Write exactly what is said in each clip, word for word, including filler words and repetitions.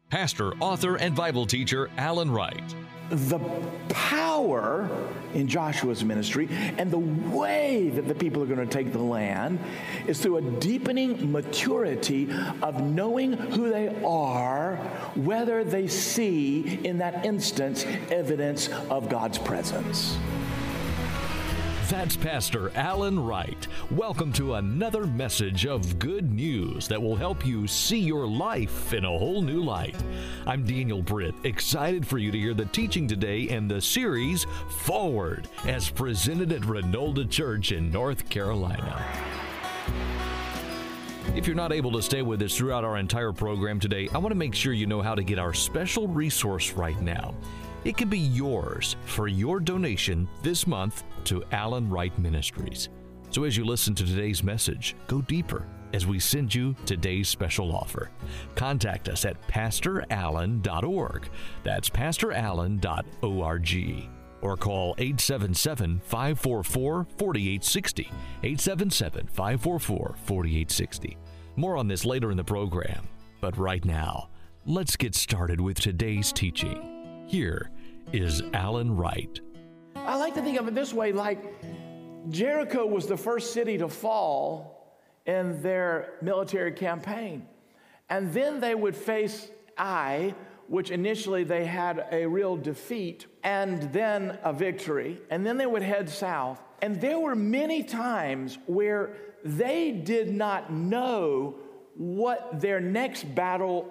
Pastor, author, and Bible teacher Alan Wright. The power in Joshua's ministry and the way that the people are going to take the land is through a deepening maturity of knowing who they are, whether they see in that instance evidence of God's presence. That's Pastor Alan Wright. Welcome to another message of good news that will help you see your life in a whole new light. I'm Daniel Britt, excited for you to hear the teaching today in the series Forward, as presented at Renolda Church in North Carolina. If you're not able to stay with us throughout our entire program today, I want to make sure you know how to get our special resource right now. It can be yours for your donation this month to Alan Wright Ministries. So as you listen to today's message, go deeper as we send you today's special offer. Contact us at pastor allen dot org. That's pastor allen dot org. Or call eight seven seven, five four four, four eight six zero, eight seven seven, five four four, four eight six zero. More on this later in the program. But right now, let's get started with today's teaching. Here is Alan Wright. I like to think of it this way, like Jericho was the first city to fall in their military campaign. And then they would face Ai, which initially they had a real defeat, and then a victory. And then they would head south. And there were many times where they did not know what their next battle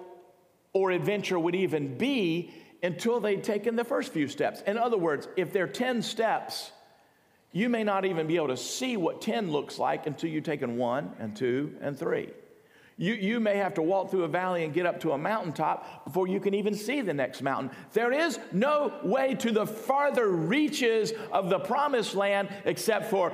or adventure would even be until they'd taken the first few steps. In other words, if there are ten steps, you may not even be able to see what ten looks like until you've taken one and two and three. You, you may have to walk through a valley and get up to a mountaintop before you can even see the next mountain. There is no way to the farther reaches of the promised land except for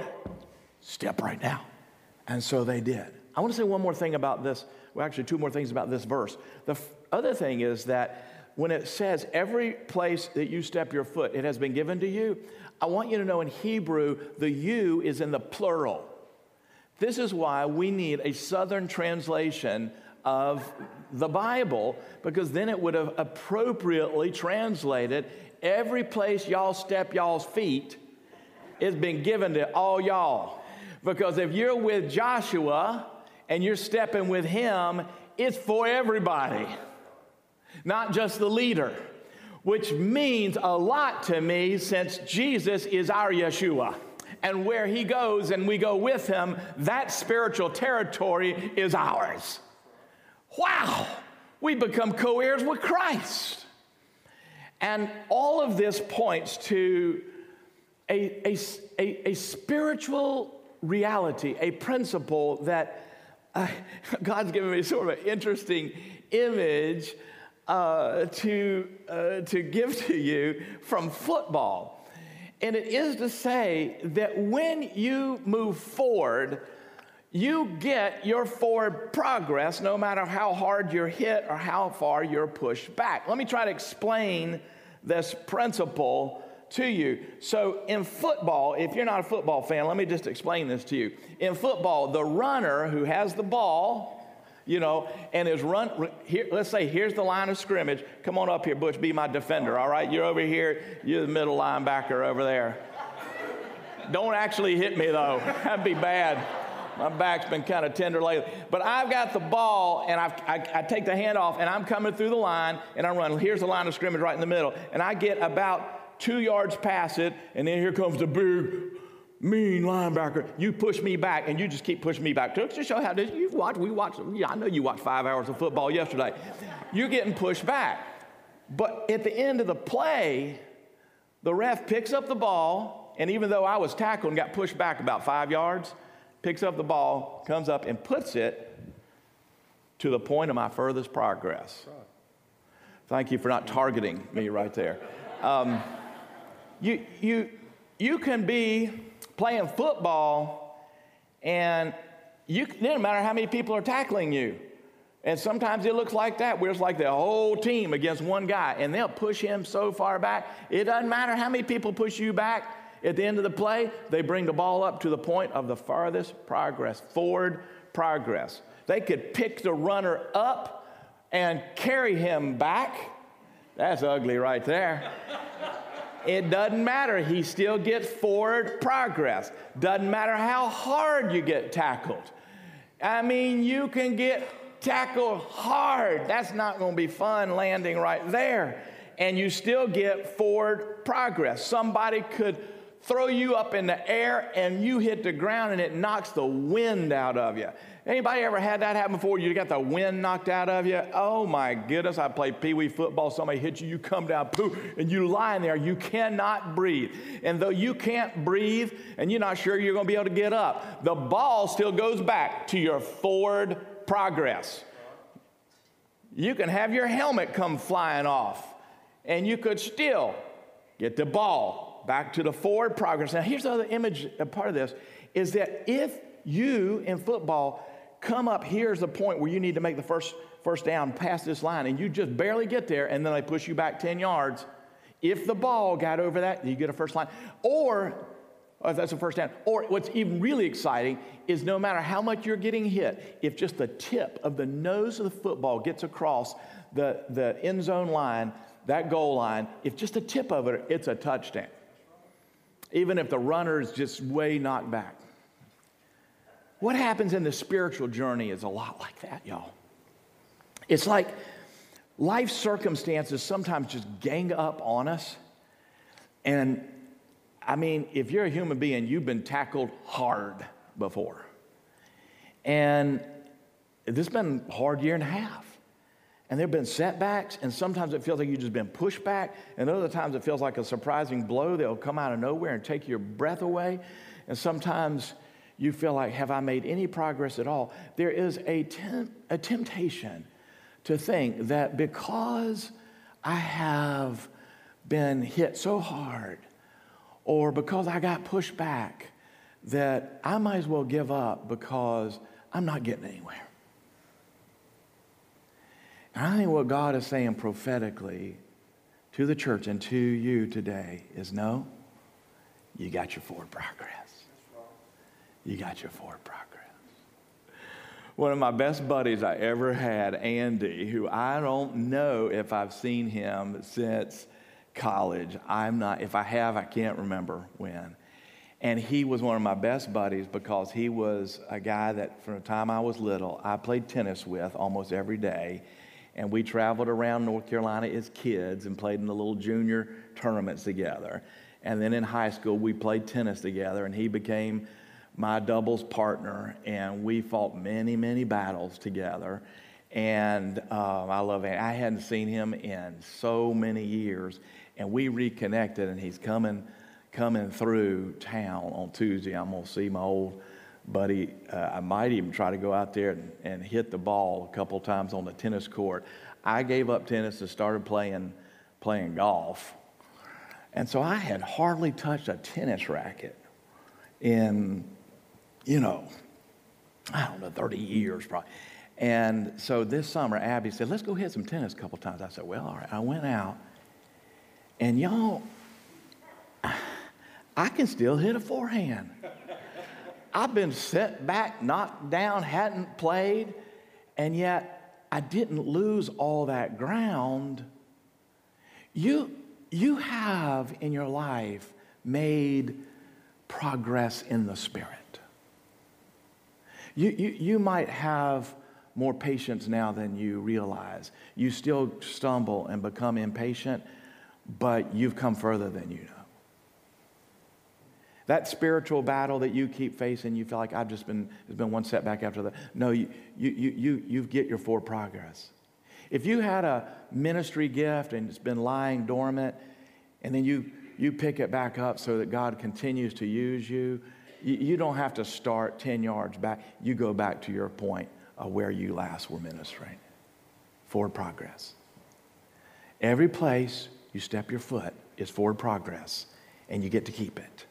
step right now. And so they did. I want to say one more thing about this. Well, actually, two more things about this verse. The f- other thing is that when it says every place that you step your foot, it has been given to you, I want you to know in Hebrew, the you is in the plural. This is why we need a Southern translation of the Bible, because then it would have appropriately translated every place y'all step y'all's feet has been given to all y'all. Because if you're with Joshua and you're stepping with him, it's for everybody. Not just the leader, which means a lot to me since Jesus is our Yeshua. And where he goes and we go with him, that spiritual territory is ours. Wow! We become co-heirs with Christ. And all of this points to a, a, a, a spiritual reality, a principle that uh, God's given me sort of an interesting image Uh, to uh, to give to you from football. And it is to say that when you move forward, you get your forward progress no matter how hard you're hit or how far you're pushed back. Let me try to explain this principle to you. So in football, if you're not a football fan, let me just explain this to you. In football, the runner who has the ball, you know, and is run, here, let's say here's the line of scrimmage. Come on up here, Butch, be my defender, all right? You're over here, you're the middle linebacker over there. Don't actually hit me, though. That'd be bad. My back's been kind of tender lately. But I've got the ball, and I've, I, I take the handoff, and I'm coming through the line, and I run. Here's the line of scrimmage right in the middle. And I get about two yards past it, and then here comes the big, mean linebacker. You push me back, and you just keep pushing me back. Just to show how this, you've watched, we watched, yeah, I know you watched five hours of football yesterday. You're getting pushed back. But at the end of the play, the ref picks up the ball, and even though I was tackled and got pushed back about five yards, picks up the ball, comes up and puts it to the point of my furthest progress. Thank you for not targeting me right there. Um, you, you, you can be playing football, and you, it doesn't matter how many people are tackling you. And sometimes it looks like that, where it's like the whole team against one guy, and they'll push him so far back. It doesn't matter how many people push you back. At the end of the play, they bring the ball up to the point of the farthest progress, forward progress. They could pick the runner up and carry him back. That's ugly right there. It doesn't matter. He still gets forward progress. Doesn't matter how hard you get tackled. I mean, you can get tackled hard. That's not going to be fun landing right there. And you still get forward progress. Somebody could throw you up in the air and you hit the ground and it knocks the wind out of you. Anybody ever had that happen before? You got the wind knocked out of you? Oh my goodness, I played pee-wee football. Somebody hits you, you come down, poof, and you lie in there. You cannot breathe. And though you can't breathe and you're not sure you're going to be able to get up, the ball still goes back to your forward progress. You can have your helmet come flying off and you could still get the ball back to the forward progress. Now here's the other image, a part of this, is that if you in football come up, here's the point where you need to make the first first down past this line, and you just barely get there, and then they push you back ten yards. If the ball got over that, you get a first line. Or, oh, that's a first down. Or what's even really exciting is no matter how much you're getting hit, if just the tip of the nose of the football gets across the, the end zone line, that goal line, if just the tip of it, it's a touchdown. Even if the runner is just way knocked back. What happens in the spiritual journey is a lot like that, y'all. It's like life circumstances sometimes just gang up on us. And I mean, if you're a human being, you've been tackled hard before. And this has been a hard year and a half. And there have been setbacks, and sometimes it feels like you've just been pushed back, and other times it feels like a surprising blow that'll come out of nowhere and take your breath away. And sometimes you feel like, have I made any progress at all? There is a, temp- a temptation to think that because I have been hit so hard, or because I got pushed back, that I might as well give up because I'm not getting anywhere. And I think what God is saying prophetically to the church and to you today is, no, you got your forward progress. You got your forward progress. One of my best buddies I ever had, Andy, who I don't know if I've seen him since college. I'm not, if I have, I can't remember when. And he was one of my best buddies because he was a guy that from the time I was little, I played tennis with almost every day. And we traveled around North Carolina as kids and played in the little junior tournaments together. And then in high school, we played tennis together, and he became my doubles partner, and we fought many, many battles together. And um, I love it. I hadn't seen him in so many years, and we reconnected, and he's coming coming through town on Tuesday. I'm going to see my old buddy. Uh, I might even try to go out there and, and hit the ball a couple times on the tennis court. I gave up tennis and started playing playing golf. And so I had hardly touched a tennis racket in, you know, I don't know, thirty years probably. And so this summer, Abby said, let's go hit some tennis a couple times. I said, well, all right. I went out, and y'all, I can still hit a forehand. I've been set back, knocked down, hadn't played, and yet I didn't lose all that ground. You, you have in your life made progress in the Spirit. You, you, you might have more patience now than you realize. You still stumble and become impatient, but you've come further than you know. That spiritual battle that you keep facing, you feel like I've just been, there's been one setback after the, no, you, you, you, you, you get your forward progress. If you had a ministry gift and it's been lying dormant, and then you, you pick it back up so that God continues to use you, you, you don't have to start ten yards back. You go back to your point of where you last were ministering. Forward progress. Every place you step your foot is forward progress, and you get to keep it.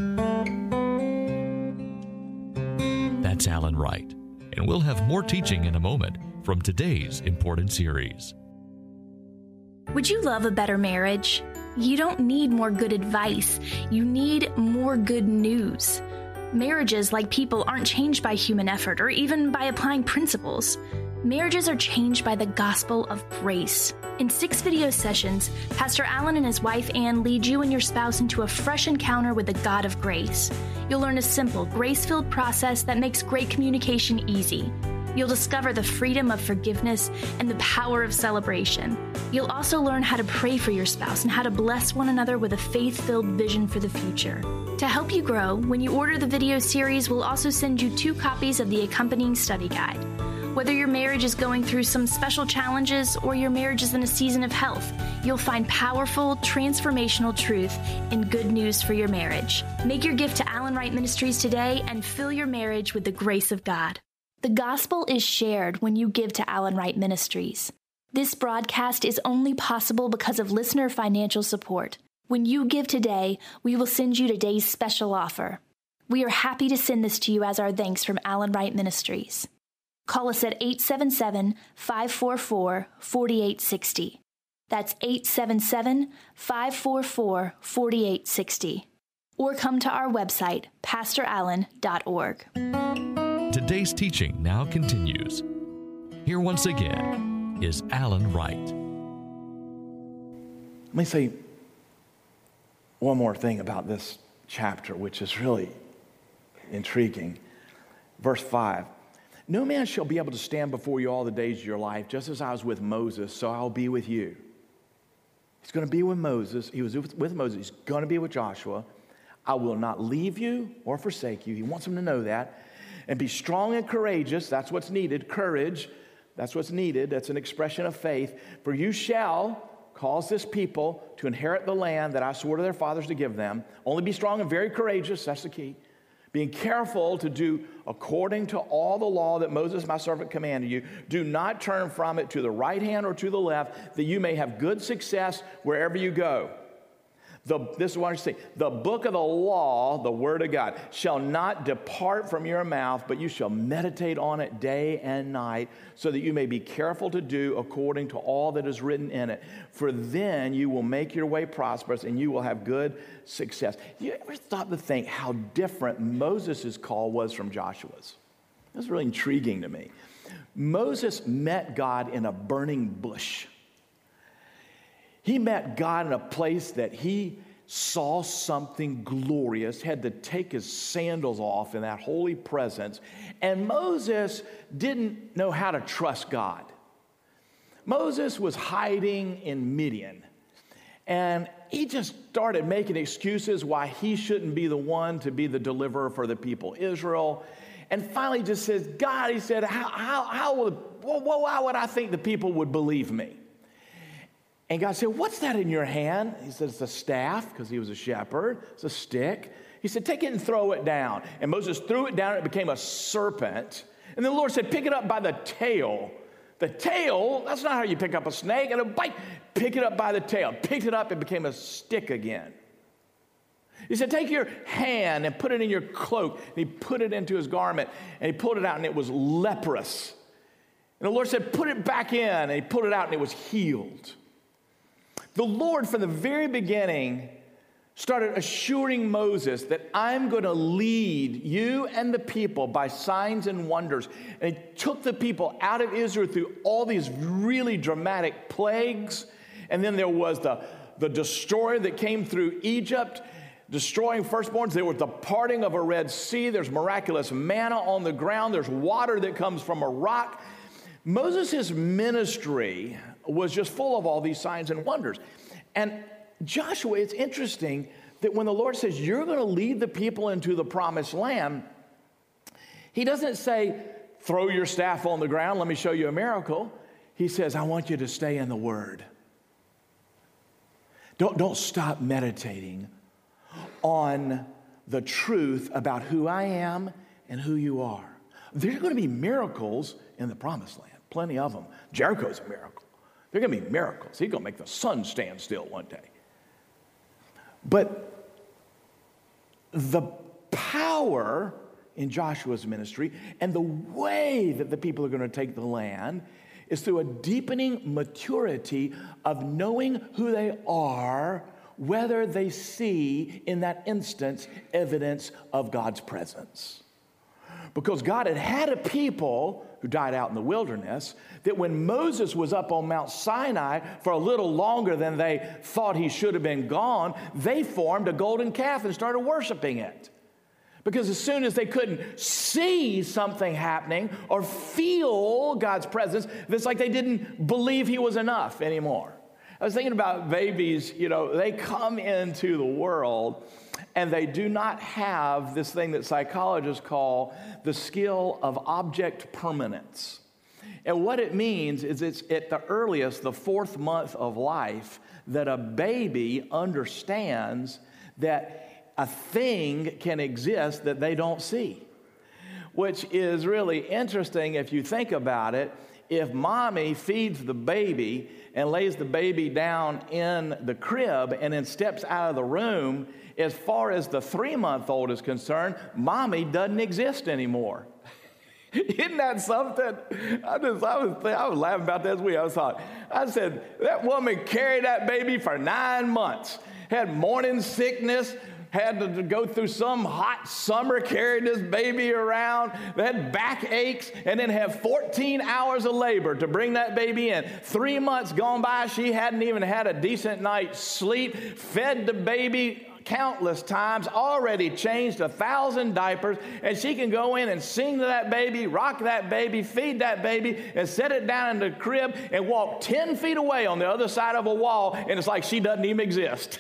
That's Alan Wright, and we'll have more teaching in a moment from today's important series. Would you love a better marriage? You don't need more good advice. You need more good news. Marriages, like people, aren't changed by human effort or even by applying principles. Marriages are changed by the gospel of grace. In six video sessions, Pastor Allen and his wife Ann lead you and your spouse into a fresh encounter with the God of grace. You'll learn a simple, grace-filled process that makes great communication easy. You'll discover the freedom of forgiveness and the power of celebration. You'll also learn how to pray for your spouse and how to bless one another with a faith-filled vision for the future. To help you grow, when you order the video series, we'll also send you two copies of the accompanying study guide. Whether your marriage is going through some special challenges or your marriage is in a season of health, you'll find powerful, transformational truth and good news for your marriage. Make your gift to Allen Wright Ministries today and fill your marriage with the grace of God. The gospel is shared when you give to Allen Wright Ministries. This broadcast is only possible because of listener financial support. When you give today, we will send you today's special offer. We are happy to send this to you as our thanks from Allen Wright Ministries. Call us at eight seven seven, five four four, four eight six zero. That's eight seven seven, five four four, four eight six zero. Or come to our website, pastor allen dot org. Today's teaching now continues. Here once again is Allen Wright. Let me say one more thing about this chapter, which is really intriguing. Verse five. No man shall be able to stand before you all the days of your life, just as I was with Moses, so I'll be with you. He's going to be with Moses. He was with Moses. He's going to be with Joshua. I will not leave you or forsake you. He wants them to know that. And be strong and courageous. That's what's needed. Courage. That's what's needed. That's an expression of faith. For you shall cause this people to inherit the land that I swore to their fathers to give them. Only be strong and very courageous. That's the key. Being careful to do according to all the law that Moses, my servant, commanded you. Do not turn from it to the right hand or to the left, that you may have good success wherever you go. The, this is what I say. The book of the law, the word of God, shall not depart from your mouth, but you shall meditate on it day and night, so that you may be careful to do according to all that is written in it. For then you will make your way prosperous, and you will have good success. You ever stop to think how different Moses' call was from Joshua's? That's really intriguing to me. Moses met God in a burning bush. He met God in a place that he saw something glorious, had to take his sandals off in that holy presence. And Moses didn't know how to trust God. Moses was hiding in Midian. And he just started making excuses why he shouldn't be the one to be the deliverer for the people Israel. And finally just says, God, he said, how, how, how, would, well, how would I think the people would believe me? And God said, what's that in your hand? He said, it's a staff, because he was a shepherd. It's a stick. He said, take it and throw it down. And Moses threw it down, and it became a serpent. And then the Lord said, pick it up by the tail. The tail, that's not how you pick up a snake. And a bite, pick it up by the tail. Picked it up, it became a stick again. He said, take your hand and put it in your cloak. And he put it into his garment, and he pulled it out, and it was leprous. And the Lord said, put it back in. And he pulled it out, and it was healed. The Lord, from the very beginning, started assuring Moses that I'm going to lead you and the people by signs and wonders. And he took the people out of Israel through all these really dramatic plagues. And then there was the, the destroyer that came through Egypt, destroying firstborns. There was the parting of a Red Sea. There's miraculous manna on the ground. There's water that comes from a rock. Moses' ministry was just full of all these signs and wonders. And Joshua, it's interesting that when the Lord says, you're going to lead the people into the promised land, he doesn't say, throw your staff on the ground, let me show you a miracle. He says, I want you to stay in the Word. Don't, don't stop meditating on the truth about who I am and who you are. There's going to be miracles in the promised land, plenty of them. Jericho's a miracle. There are going to be miracles. He's going to make the sun stand still one day. But the power in Joshua's ministry and the way that the people are going to take the land is through a deepening maturity of knowing who they are, whether they see in that instance evidence of God's presence. Because God had had a people who died out in the wilderness that when Moses was up on Mount Sinai for a little longer than they thought he should have been gone, they formed a golden calf and started worshiping it. Because as soon as they couldn't see something happening or feel God's presence, it's like they didn't believe he was enough anymore. I was thinking about babies, you know, they come into the world and they do not have this thing that psychologists call the skill of object permanence. And what it means is it's at the earliest, the fourth month of life, that a baby understands that a thing can exist that they don't see, which is really interesting if you think about it. If mommy feeds the baby and lays the baby down in the crib and then steps out of the room, as far as the three-month-old is concerned, mommy doesn't exist anymore. Isn't that something? I just, I was, I was laughing about that this week. I was thought, I said, that woman carried that baby for nine months, had morning sickness, had to go through some hot summer carrying this baby around. They had backaches and then have fourteen hours of labor to bring that baby in. Three months gone by, she hadn't even had a decent night's sleep, fed the baby countless times, already changed a thousand diapers, and she can go in and sing to that baby, rock that baby, feed that baby, and set it down in the crib and walk ten feet away on the other side of a wall, and it's like she doesn't even exist.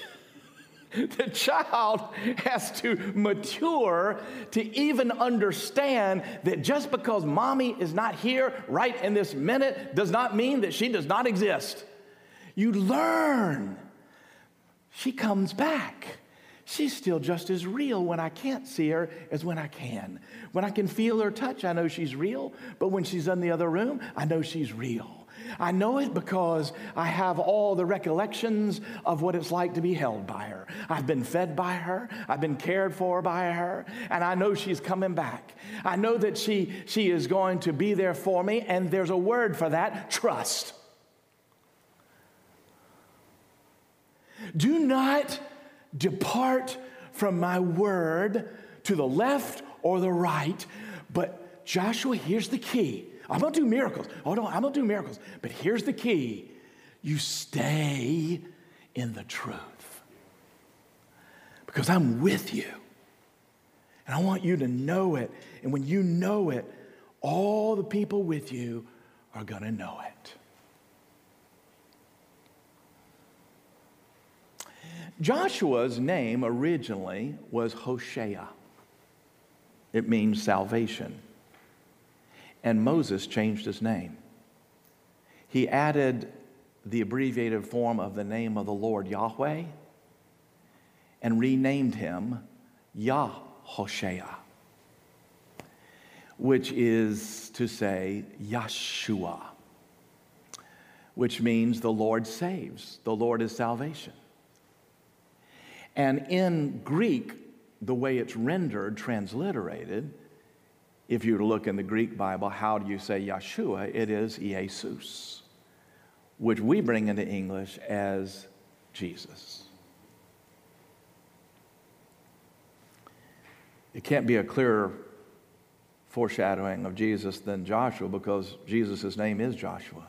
The child has to mature to even understand that just because mommy is not here right in this minute does not mean that she does not exist. You learn. She comes back. She's still just as real when I can't see her as when I can. When I can feel her touch, I know she's real. But when she's in the other room, I know she's real. I know it because I have all the recollections of what it's like to be held by her. I've been fed by her. I've been cared for by her. And I know she's coming back. I know that she, she is going to be there for me. And there's a word for that: trust. Do not depart from my word to the left or the right. But Joshua, here's the key. I'm going to do miracles. Oh, no, I'm going to do miracles. But here's the key. You stay in the truth. Because I'm with you. And I want you to know it. And when you know it, all the people with you are going to know it. Joshua's name originally was Hoshea. It means salvation. And Moses changed his name. He added the abbreviated form of the name of the Lord, Yahweh, and renamed him Yahoshua, which is to say Yeshua, which means the Lord saves. The Lord is salvation. And in Greek, the way it's rendered, transliterated, if you were to look in the Greek Bible, how do you say Yeshua? It is Jesus, which we bring into English as Jesus. It can't be a clearer foreshadowing of Jesus than Joshua, because Jesus' name is Joshua.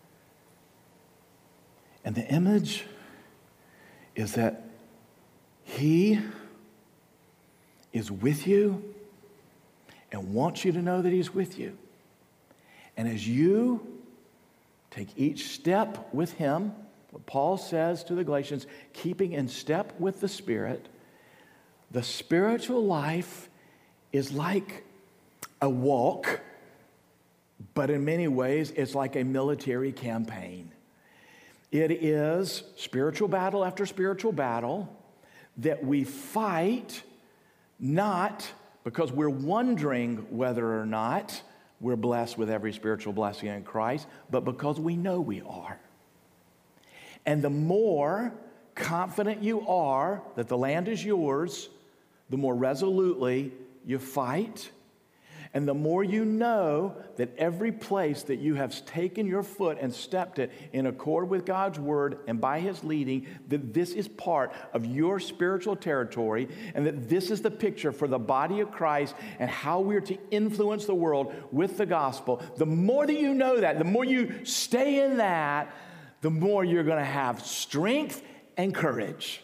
And the image is that he is with you and wants you to know that he's with you. And as you take each step with him, what Paul says to the Galatians, keeping in step with the Spirit, the spiritual life is like a walk, but in many ways it's like a military campaign. It is spiritual battle after spiritual battle that we fight, not because we're wondering whether or not we're blessed with every spiritual blessing in Christ, but because we know we are. And the more confident you are that the land is yours, the more resolutely you fight, And the more you know that every place that you have taken your foot and stepped it in accord with God's word and by his leading, that this is part of your spiritual territory, and that this is the picture for the body of Christ and how we're to influence the world with the gospel. The more that you know that, the more you stay in that, the more you're going to have strength and courage.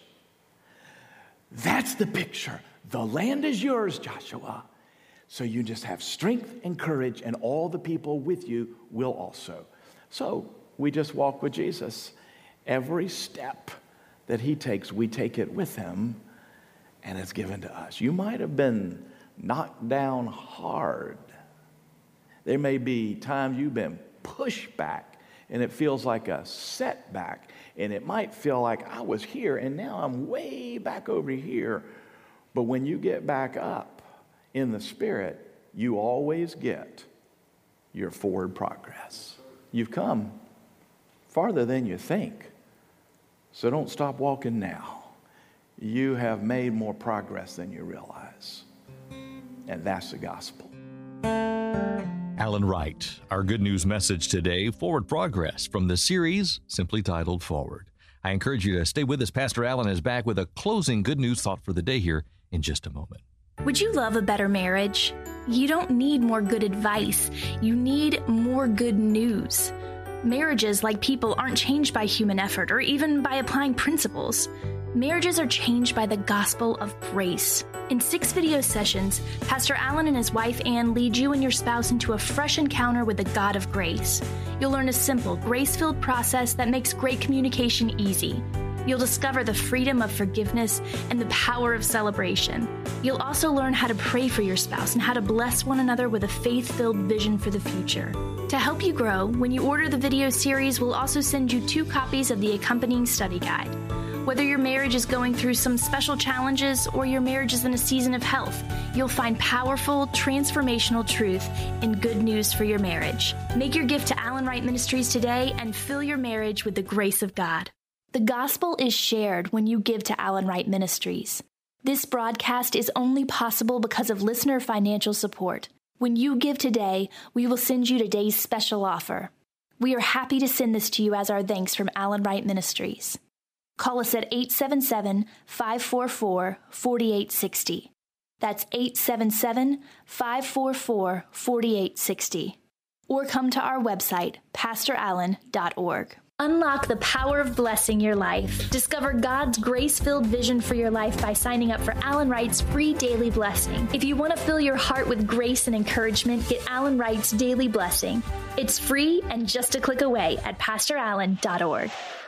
That's the picture. The land is yours, Joshua. So you just have strength and courage, and all the people with you will also. So we just walk with Jesus. Every step that he takes, we take it with him, and it's given to us. You might have been knocked down hard. There may be times you've been pushed back, and it feels like a setback. And it might feel like I was here, and now I'm way back over here. But when you get back up in the Spirit, you always get your forward progress. You've come farther than you think. So don't stop walking now. You have made more progress than you realize. And that's the gospel. Alan Wright, our good news message today, Forward Progress, from the series simply titled Forward. I encourage you to stay with us. Pastor Alan is back with a closing good news thought for the day here in just a moment. Would you love a better marriage? You don't need more good advice. You need more good news. Marriages, like people, aren't changed by human effort or even by applying principles. Marriages are changed by the gospel of grace. In six video sessions, Pastor Alan and his wife Ann lead you and your spouse into a fresh encounter with the God of grace. You'll learn a simple, grace-filled process that makes great communication easy. You'll discover the freedom of forgiveness and the power of celebration. You'll also learn how to pray for your spouse and how to bless one another with a faith-filled vision for the future. To help you grow, when you order the video series, we'll also send you two copies of the accompanying study guide. Whether your marriage is going through some special challenges or your marriage is in a season of health, you'll find powerful, transformational truth and good news for your marriage. Make your gift to Alan Wright Ministries today and fill your marriage with the grace of God. The gospel is shared when you give to Alan Wright Ministries. This broadcast is only possible because of listener financial support. When you give today, we will send you today's special offer. We are happy to send this to you as our thanks from Alan Wright Ministries. Call us at eight seven seven, five four four, four eight six zero. That's eight seven seven, five four four, four eight six zero. Or come to our website, pastor allen dot org. Unlock the power of blessing your life. Discover God's grace-filled vision for your life by signing up for Alan Wright's free daily blessing. If you want to fill your heart with grace and encouragement, get Alan Wright's daily blessing. It's free and just a click away at pastor allen dot org.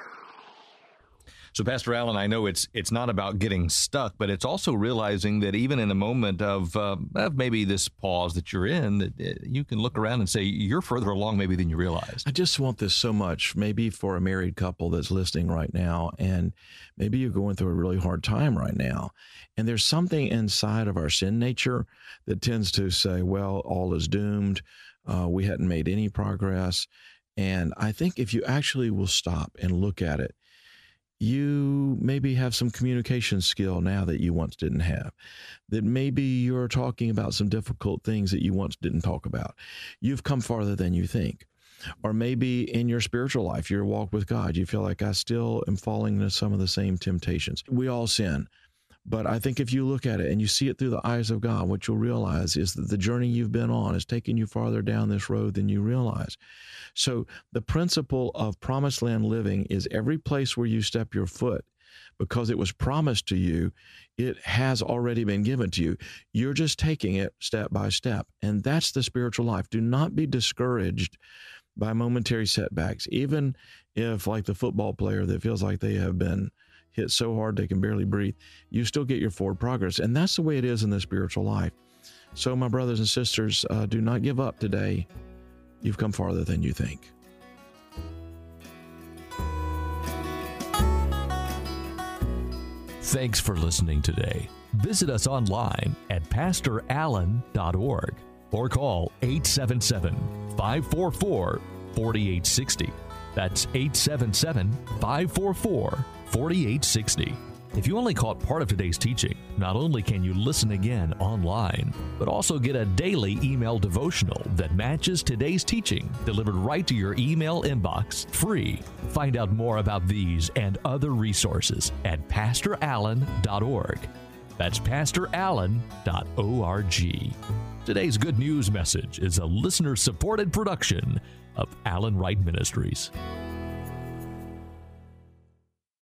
So, Pastor Alan, I know it's it's not about getting stuck, but it's also realizing that even in a moment of, uh, of maybe this pause that you're in, that uh, you can look around and say you're further along maybe than you realize. I just want this so much, maybe for a married couple that's listening right now, and maybe you're going through a really hard time right now, and there's something inside of our sin nature that tends to say, well, all is doomed. Uh, we hadn't made any progress. And I think if you actually will stop and look at it, you maybe have some communication skill now that you once didn't have, that maybe you're talking about some difficult things that you once didn't talk about. You've come farther than you think. Or maybe in your spiritual life, your walk with God, you feel like I still am falling into some of the same temptations. We all sin. But I think if you look at it and you see it through the eyes of God, what you'll realize is that the journey you've been on is taking you farther down this road than you realize. So the principle of promised land living is every place where you step your foot, because it was promised to you, it has already been given to you. You're just taking it step by step. And that's the spiritual life. Do not be discouraged by momentary setbacks, even if, like the football player that feels like they have been hit so hard they can barely breathe, you still get your forward progress. And that's the way it is in the spiritual life. So my brothers and sisters, uh, do not give up today. You've come farther than you think. Thanks for listening today. Visit us online at pastor allen dot org or call eight seven seven, five four four, four eight six zero. That's eight seven seven, five four four, four eight six zero. If you only caught part of today's teaching, Not only can you listen again online, but also get a daily email devotional that matches today's teaching, delivered right to your email inbox, free. Find out more about these and other resources at pastor allen dot org. That's pastor allen dot org. Today's good news message is a listener-supported production of Alan Wright Ministries.